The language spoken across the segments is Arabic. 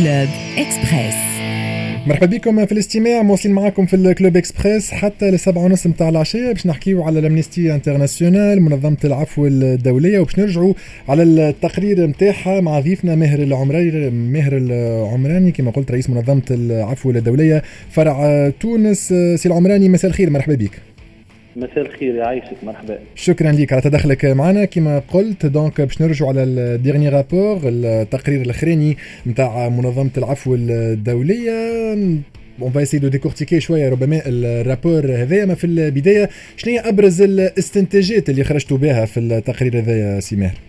كلوب إكسبريس. مرحبا بكم في الاستماع، مواصلين معكم في الكلوب إكسبريس حتى ل7:30 متاع العشية باش نحكيو على الأمنستي انترناسيونال منظمة العفو الدولية، وباش نرجعوا على التقرير متاعها مع ضيفنا ماهر العمراني كما قلت رئيس منظمة العفو الدولية فرع تونس. سي العمراني مساء الخير، مرحبا بك. مساء الخير، يعيشك، مرحبا. شكرا لك على تدخلك معنا. كما قلت دونك باش نرجعوا على الديرني رابور، التقرير الاخراني نتاع منظمه العفو الدوليه. اون فا اسي دو ديكورتيكي شويه ربما الرابور هذايا. ما في البدايه شنو هي ابرز الاستنتاجات اللي خرجتوا بها في التقرير هذايا سي ماهر؟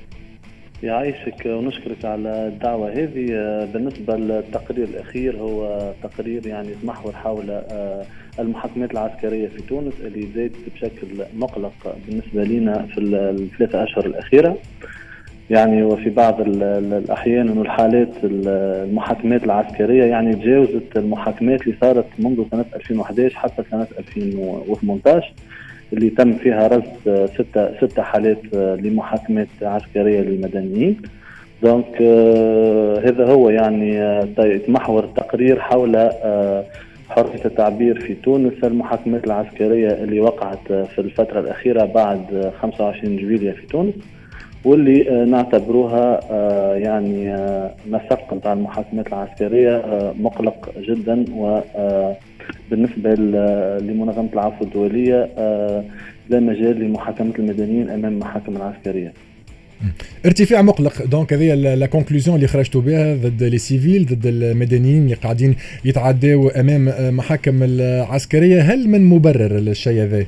يعيشك ونشكرك على الدعوة هذه. بالنسبة للتقرير الأخير هو تقرير يعني يتمحور حول المحاكمات العسكرية في تونس اللي زادت بشكل مقلق بالنسبة لنا في الثلاثة أشهر الأخيرة. يعني وفي بعض الأحيان والحالات المحاكمات العسكرية يعني تجاوزت المحاكمات اللي صارت منذ سنة 2011 حتى سنة 2018 اللي تم فيها رصد ستة حالات لمحاكمات عسكرية للمدنيين. دونك هذا هو يعني يتمحور التقرير حول حرية التعبير في تونس، المحاكمات العسكرية اللي وقعت في الفترة الأخيرة بعد 25 جويلية في تونس، واللي نعتبروها يعني مسق نتاع المحاكمات العسكرية مقلق جدا. وبالنسبة لمنظمة العفو الدولية لا مجال لمحاكمة المدنيين أمام المحاكم العسكرية. ارتفاع مقلق دونك هذه لا كونكلوزيون اللي خرجتوا بها ضد لي سيفيل، ضد المدنيين اللي قاعدين يتعداوا امام محاكم العسكريه. هل من مبرر للشيء هذا؟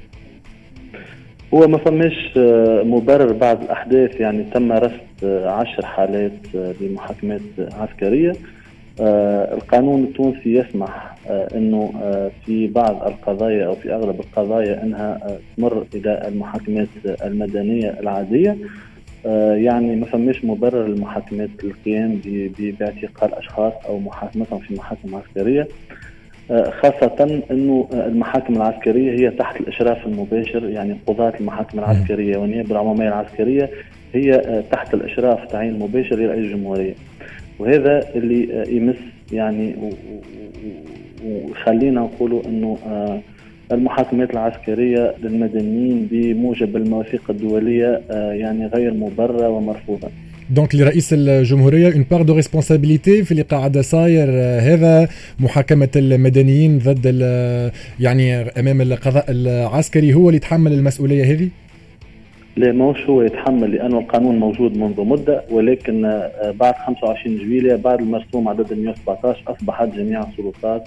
هو ما فماش مبرر بعد الأحداث. يعني تم رصد 10 حالات لمحاكمات عسكرية. القانون التونسي يسمح أنه في بعض القضايا أو في أغلب القضايا أنها تمر إلى المحاكمات المدنية العادية. يعني ما فماش مبرر للمحاكمات القيام باعتقال أشخاص أو محاكمتهم في محاكم عسكرية، خاصة أنه المحاكم العسكرية هي تحت الإشراف المباشر. يعني قضاة المحاكم العسكرية والنيابة العمومية العسكرية هي تحت الإشراف تعيين المباشر لرئيس الجمهورية، وهذا اللي يمس يعني وخلينا نقولوا أنه المحاكمات العسكرية للمدنيين بموجب المواثيق الدولية يعني غير مبررة ومرفوضة. دونك لرئيس الجمهورية une part de responsabilité في اللي قاعد صاير هذا، محاكمة المدنيين ضد يعني أمام القضاء العسكري، هو اللي يتحمل المسؤولية هذه؟ لا، موش هو يتحمل، لأنه القانون موجود منذ مدة، ولكن بعد 25 جويلية بعد المرسوم عدد 117 أصبحت جميع السلطات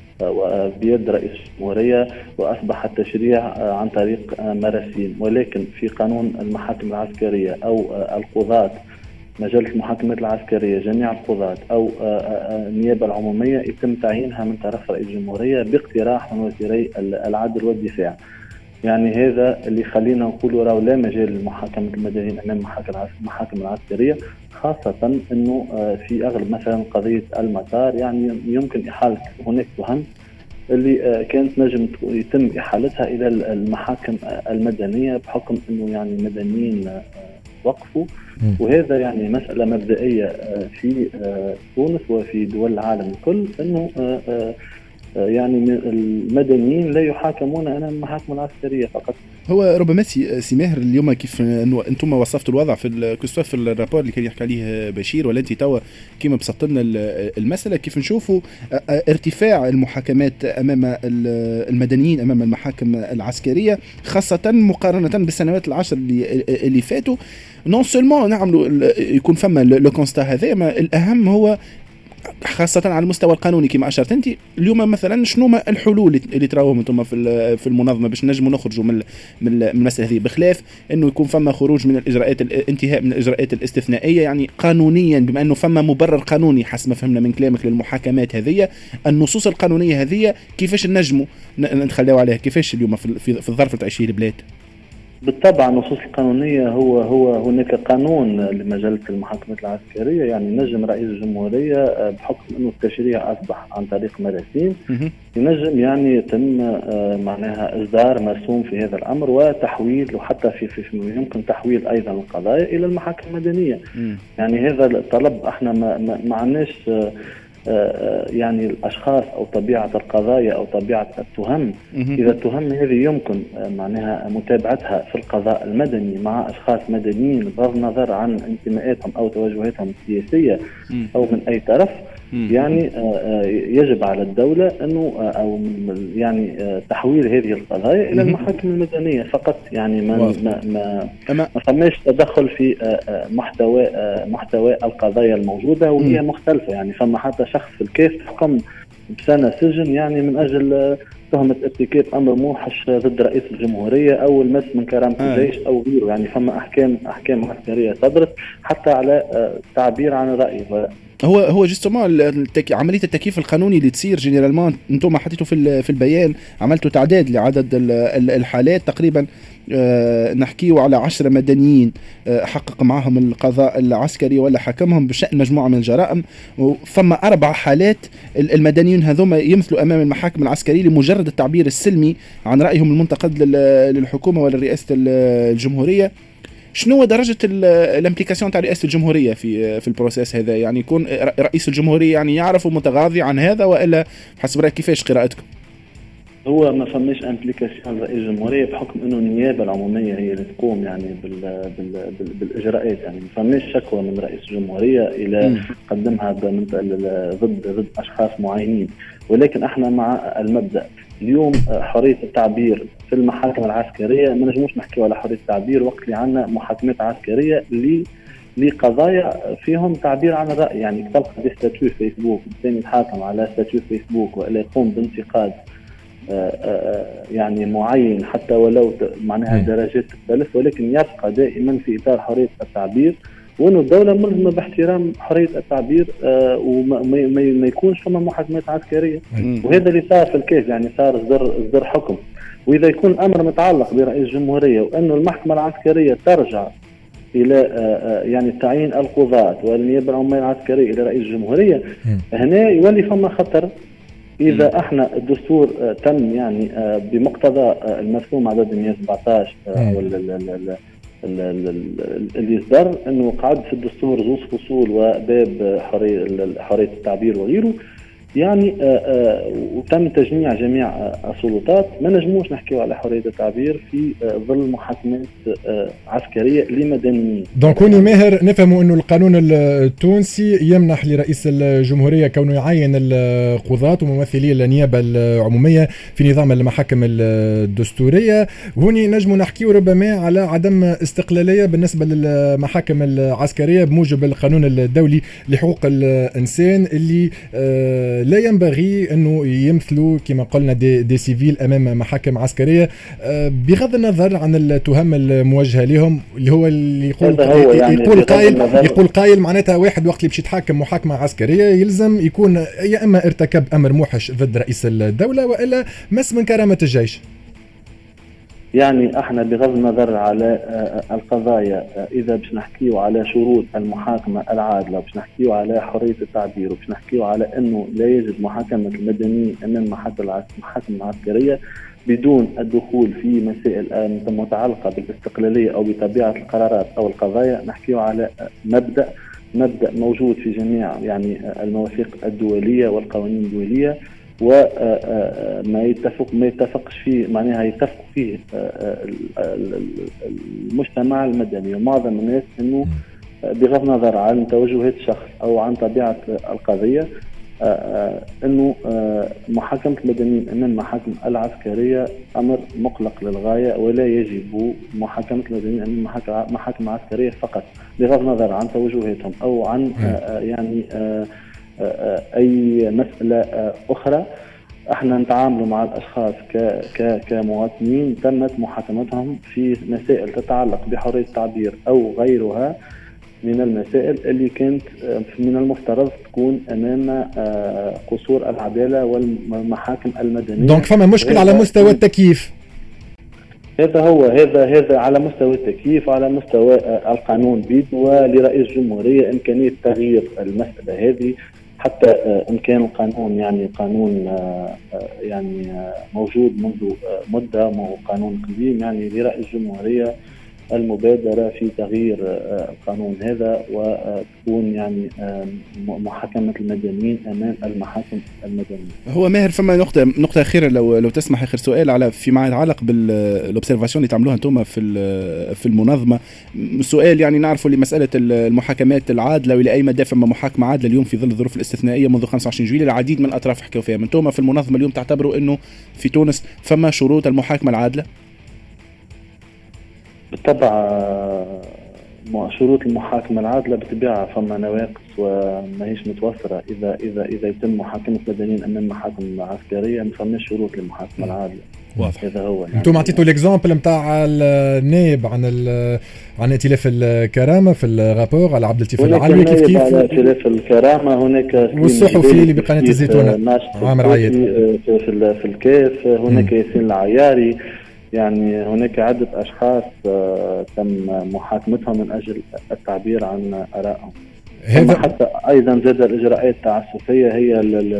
بيد رئيس الجمهورية، وأصبح التشريع عن طريق مراسيم. ولكن في قانون المحاكم العسكرية أو القضاة، مجلة المحاكمات العسكرية، جميع القضاة أو النيابة العمومية يتم تعيينها من طرف رئيس الجمهورية باقتراح من وزيري العدل والدفاع. يعني هذا اللي خلينا نقول راهو لا مجال لمحاكمة المدنيين أمام المحاكم العسكرية، خاصة أنه في أغلب مثلا قضية المطار يعني يمكن إحالة هناك تهم اللي كانت نجم يتم إحالتها إلى المحاكم المدنية بحكم أنه يعني المدنيين وقفوا. وهذا يعني مسألة مبدئية في تونس وفي دول العالم الكل، أنه يعني المدنيين لا يحاكمون أمام المحاكم العسكرية فقط. هو ربما سي ماهر اليوم كيف انه انتم وصفتوا الوضع في الرابور اللي كان يحكي عليه بشير، ولا انت توا كيما بسطت لنا المساله، كيف نشوفوا ارتفاع المحاكمات امام المدنيين امام المحاكم العسكريه، خاصه مقارنه بالسنوات العشر اللي فاتوا. نون سولمون نعملوا يكون فما لو كونستا هذا، ما الاهم هو خاصة على المستوى القانوني كما أشرت أنت. اليوم مثلا شنو ما الحلول اللي تراوهم أنتم في المنظمة باش نجموا نخرجوا من المسألة هذه، بخلاف أنه يكون فما خروج من الإجراءات، الانتهاء من الإجراءات الاستثنائية يعني قانونيا، بما أنه فما مبرر قانوني حسب ما فهمنا من كلامك للمحاكمات هذه. النصوص القانونية هذه كيفاش نجموا نتخلوا عليها؟ كيفاش اليوم في الظرف اللي تعيش فيه البلاد؟ بالطبع النصوص القانونية هو هناك قانون لمجلة المحاكمات العسكرية، يعني نجم رئيس الجمهورية بحكم أنه التشريع أصبح عن طريق مراسيم ينجم يعني يتم معناها إصدار مرسوم في هذا الأمر وتحويل، وحتى في يمكن تحويل أيضا القضايا إلى المحاكم المدنية. يعني هذا الطلب احنا ما عندناش يعني الأشخاص أو طبيعة القضايا أو طبيعة التهم. إذا التهم هذه يمكن معناها متابعتها في القضاء المدني مع أشخاص مدنيين بغض النظر عن انتماءاتهم أو توجهاتهم السياسية أو من أي طرف، يعني يجب على الدولة أنه أو يعني تحويل هذه القضايا إلى المحاكم المدنية فقط. يعني ما فماش تدخل في محتوى القضايا الموجودة وهي مختلفة. يعني فما حتى شخص في الكيس حكم بسنة سجن يعني من أجل تهمة ارتكاب أمر موحش ضد رئيس الجمهورية أو المس من كرامة الجيش أو غيره. يعني فما أحكام عسكرية صدرت حتى على تعبير عن الرأي. هو جوستومون عمليه التكييف القانوني اللي تصير جينيرالمون انتم حطيتوا في البيان، عملتوا تعداد لعدد الحالات تقريبا، نحكيو على 10 مدنيين حقق معهم القضاء العسكري ولا حكمهم بشأن مجموعة من الجرائم، ثم 4 حالات المدنيين هذوما يمثلوا أمام المحاكم العسكرية لمجرد التعبير السلمي عن رأيهم المنتقد للحكومة ولرئاسة الجمهورية. شنو درجة الامبليكاسيون تاع رئاسة الجمهورية في البروسيس هذا؟ يعني يكون رئيس الجمهورية يعني يعرف متغاضي عن هذا، وإلا حسب رأيك كيفاش قراءتكم؟ هو ما فماش امبليكاسيون رئيس الجمهورية بحكم انه النيابة العمومية هي اللي تقوم يعني بالاجراءات. يعني ما فماش شكوى من رئيس الجمهورية الى قدمها ضد اشخاص معينين، ولكن احنا مع المبدأ. اليوم حرية التعبير في المحاكم العسكرية ما نجموش نحكي على حرية التعبير وقت اللي عندنا محاكمات عسكرية لقضايا فيهم تعبير عن الرأي. يعني تلقى دي ستاتيو فيسبوك، الثاني يتحاكم على ستاتيو فيسبوك وإلا يقوم بانتقاد يعني معين حتى ولو معناها درجات تختلف، ولكن يبقى دائما في إطار حرية التعبير، وانه الدوله ملزمه باحترام حريه التعبير وما يكونش فما محاكمات عسكريه. وهذا اللي صار في الكيس، يعني صار اصدار حكم. واذا يكون الامر متعلق برئيس الجمهوريه وانه المحكمه العسكريه ترجع الى يعني تعيين القضاة والنيابه العموميه العسكريه الى رئيس الجمهوريه، هنا يولي فما خطر. اذا احنا الدستور تم يعني بمقتضى المرسوم عدد 117 اللي يصدر انه قعد في الدستور زوج فصول وباب حريه التعبير وغيره، يعني وتم تجميع جميع السلطات. ما نجموش نحكيو على حريه التعبير في ظل محاكمات عسكريه لمدنيين. دونك كوني ماهر نفهموا انه القانون التونسي يمنح لرئيس الجمهوريه كونه يعين القضاة وممثلي النيابه العموميه في نظام المحاكم الدستوريه. هوني نجموا نحكيو ربما على عدم استقلاليه بالنسبه للمحاكم العسكريه بموجب القانون الدولي لحقوق الانسان اللي لا ينبغي أنه يمثلوا كما قلنا دي سيفيل أمام محاكم عسكرية بغض النظر عن التهم الموجهة لهم. اللي هو اللي يقول قائل معناتها واحد وقت اللي باش يتحاكم محاكمة عسكرية يلزم يكون يا إما ارتكب أمر موحش ضد رئيس الدولة وإلا مس من كرامة الجيش. يعني احنا بغض النظر على القضايا، اذا باش نحكيو على شروط المحاكمه العادله، باش نحكيو على حريه التعبير، وباش نحكيو على انه لا يجب محاكمه المدنيين امام محاكم العسكريه بدون الدخول في مسائل متعلقه بالاستقلاليه او بطبيعه القرارات او القضايا. نحكيو على مبدا موجود في جميع يعني المواثيق الدوليه والقوانين الدوليه، وما يتفقش فيه معناها يتفق فيه المجتمع المدني ومعظم الناس، انه بغض النظر عن توجهات الشخص او عن طبيعه القضيه انه محاكمه المدنيين امام المحاكم العسكريه امر مقلق للغايه، ولا يجب محاكمه المدنيين امام محاكم عسكريه فقط بغض النظر عن توجهاتهم او عن يعني أي مسألة أخرى. احنا نتعامل مع الأشخاص كمواطنين تمت محاكمتهم في مسائل تتعلق بحرية التعبير أو غيرها من المسائل اللي كانت من المفترض تكون أمام قصور العدالة والمحاكم المدنية. دونك فما مشكل على مستوى التكييف. هذا هو هذا على مستوى التكييف وعلى مستوى القانون بيد، ولرئيس الجمهورية إمكانية تغيير المسألة هذه حتى إن كان القانون يعني قانون يعني موجود منذ مدة، قانون قديم. يعني لرئيس الجمهورية المبادرة في تغيير القانون هذا وتكون يعني محاكمة المدنيين أمام المحاكم المدنية. هو ماهر فما نقطة أخيرة لو تسمح، آخر سؤال على فيما يتعلق بالأوبسيرفاسيون اللي تعملوها أنتم في المنظمة. سؤال يعني نعرفوا لمسألة المحاكمات العادلة وإلى أي مدى فما محاكمة عادلة اليوم في ظل الظروف الاستثنائية منذ 25 جويلية. العديد من الأطراف حكوا فيها. أنتم في المنظمة اليوم تعتبروا أنه في تونس فما شروط المحاكمة العادلة؟ بالطبع شروط المحاكمة العادلة بطبيعة فما نواقص وما هيش متوفرة. إذا يتم محاكمة مدنيين أمام محاكم عسكرية ما فماش شروط للمحاكمة العادلة. واضح. هذا هو. انتم عطيتوا الاكزامبل نتاع النائب عن ائتلاف الكرامة في الرابور على عبد اللطيف العلوي كيف على ائتلاف الكرامة. هناك والصحفي اللي بقناة الزيتونة عامر عيد في الكاف. هناك ياسين العياري. يعني هناك عدة أشخاص تم محاكمتهم من أجل التعبير عن آرائهم. حتى أيضا زاد الإجراءات التعسفية هي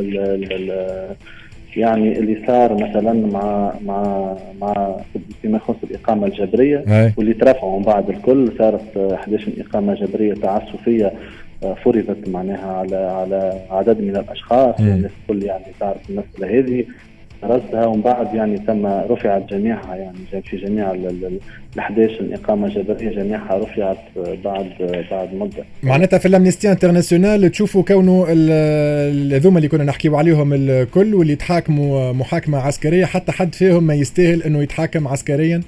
يعني اللي صار مثلا مع فيما يخص الإقامة الجبرية واللي ترفعوا من بعد الكل. صارت 11 إقامة جبرية تعسفية فرضت معناها على عدد من الأشخاص. والناس الكل يعني تعرف المسألة هذه رصدها، ومن بعد يعني تم رفعت جميعها. يعني في جميع ال 11 إقامة جبرية جميعها رفعت بعد مدة. معناتها في الأمنستي انترناسيونال تشوفوا كونه الذوما اللي كنا نحكيوا عليهم الكل واللي يتحاكموا محاكمة عسكرية حتى حد فيهم ما يستاهل انه يتحاكم عسكريا؟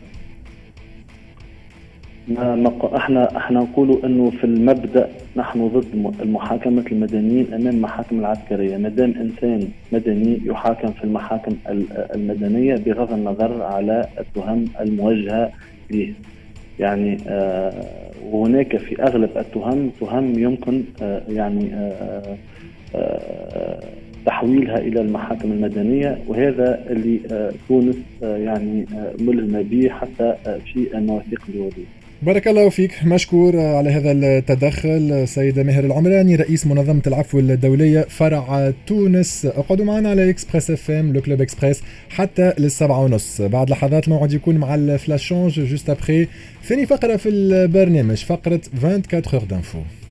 احنا نقولوا انه في المبدأ نحن ضد المحاكمة المدنيين امام المحاكم العسكرية. ما دام انسان مدني يحاكم في المحاكم المدنية بغض النظر على التهم الموجهة له. يعني وهناك في اغلب التهم يمكن يعني تحويلها الى المحاكم المدنية، وهذا اللي تونس يعني ملزمة به حتى في المواثيق الدولية. بارك الله فيك، مشكور على هذا التدخل سيد ماهر العمراني رئيس منظمة العفو الدولية فرع تونس. اقعدوا معنا على اكسبريس اف ام لو كلوب اكسبريس حتى ل7:30. بعد لحظات الموعد يكون مع الفلاشونج جوست ابخي ثاني فقرة في البرنامج، فقرة 24 heures d'info.